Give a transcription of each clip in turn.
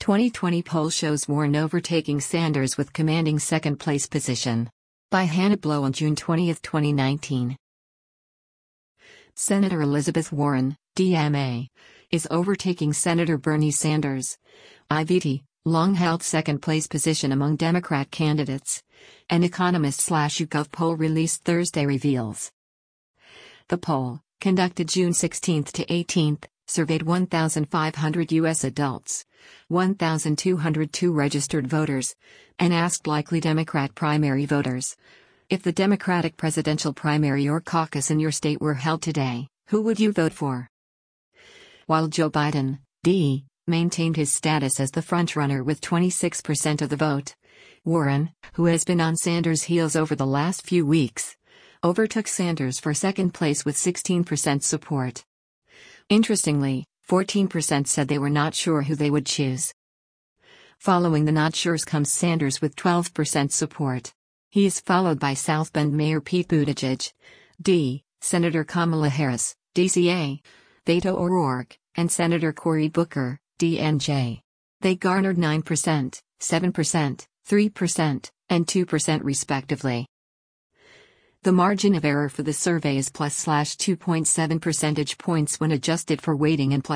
2020 poll shows Warren overtaking Sanders with commanding second-place position. By Hannah Blow on June 20, 2019. Senator Elizabeth Warren, DMA, is overtaking Senator Bernie Sanders, IVT, long-held second-place position among Democrat candidates. An Economist/YouGov poll released Thursday reveals. The poll, conducted June 16 to 18, surveyed 1,500 U.S. adults, 1,202 registered voters, and asked likely Democrat primary voters, if the Democratic presidential primary or caucus in your state were held today, who would you vote for? While Joe Biden, D., maintained his status as the frontrunner with 26% of the vote, Warren, who has been on Sanders' heels over the last few weeks, overtook Sanders for second place with 16% support. Interestingly, 14% said they were not sure who they would choose. Following the not sures comes Sanders with 12% support. He is followed by South Bend Mayor Pete Buttigieg, D., Senator Kamala Harris, DCA, Beto O'Rourke, and Senator Cory Booker, DNJ. They garnered 9%, 7%, 3%, and 2% respectively. The margin of error for the survey is +2.7 percentage points when adjusted for weighting and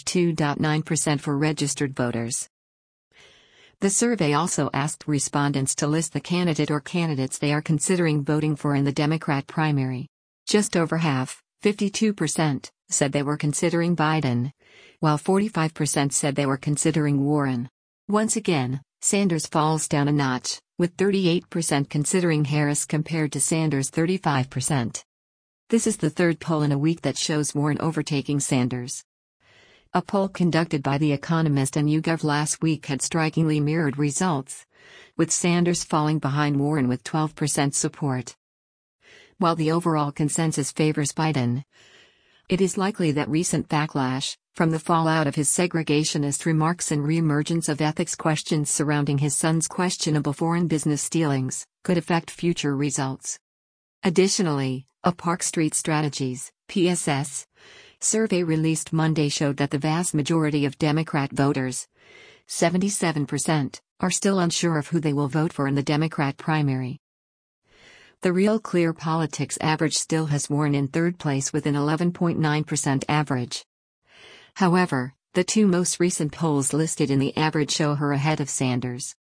+2.9% for registered voters. The survey also asked respondents to list the candidate or candidates they are considering voting for in the Democrat primary. Just over half, 52%, said they were considering Biden, while 45% said they were considering Warren. Once again, Sanders falls down a notch, with 38% considering Harris compared to Sanders' 35%. This is the third poll in a week that shows Warren overtaking Sanders. A poll conducted by The Economist and YouGov last week had strikingly mirrored results, with Sanders falling behind Warren with 12% support. While the overall consensus favors Biden, it is likely that recent backlash, from the fallout of his segregationist remarks and reemergence of ethics questions surrounding his son's questionable foreign business dealings, could affect future results. Additionally, a Park Street Strategies, PSS, survey released Monday showed that the vast majority of Democrat voters, 77%, are still unsure of who they will vote for in the Democrat primary. The Real Clear Politics average still has Warren in third place with an 11.9% average. However, the two most recent polls listed in the average show her ahead of Sanders.